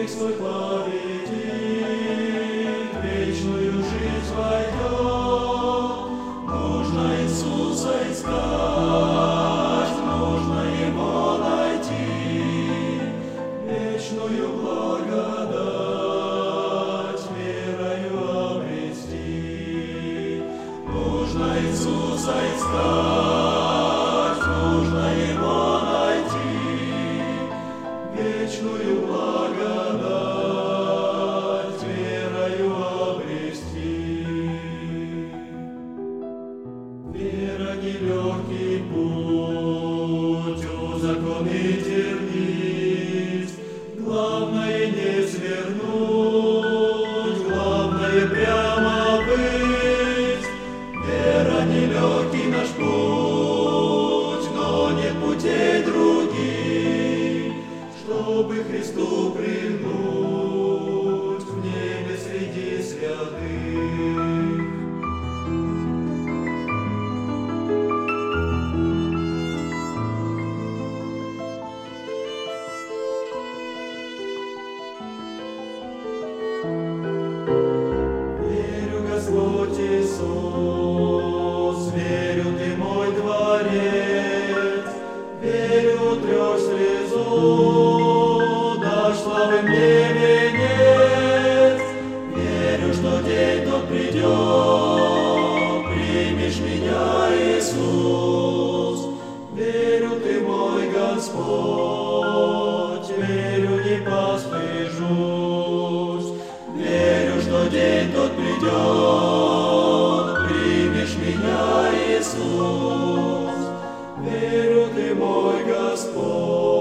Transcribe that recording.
язык свой поведи, вечную жизнь войдет. Нужно Иисуса искать, нужно Его найти, вечную благодать верою обрести. Нужно Иисуса искать, нужно Его найти, вечную благодать верою обрести. Вера нелегкий путь, узакон и тернист, главное не свернуть, главное прямо быть. Вера нелегкий наш путь, но нет путей других, чтобы Христу прильнуть в небе среди святых. Верю, Господь Иисус, верю, Ты мой Творец, верю, трешь слезу, дашь славы мне венец. Верю, что день тот придет, примешь меня, Иисус. Верю, Ты мой Господь, верю, не постыжусь. Верю, что день тот придет, примешь меня, Иисус. Верю, Ты мой Господь.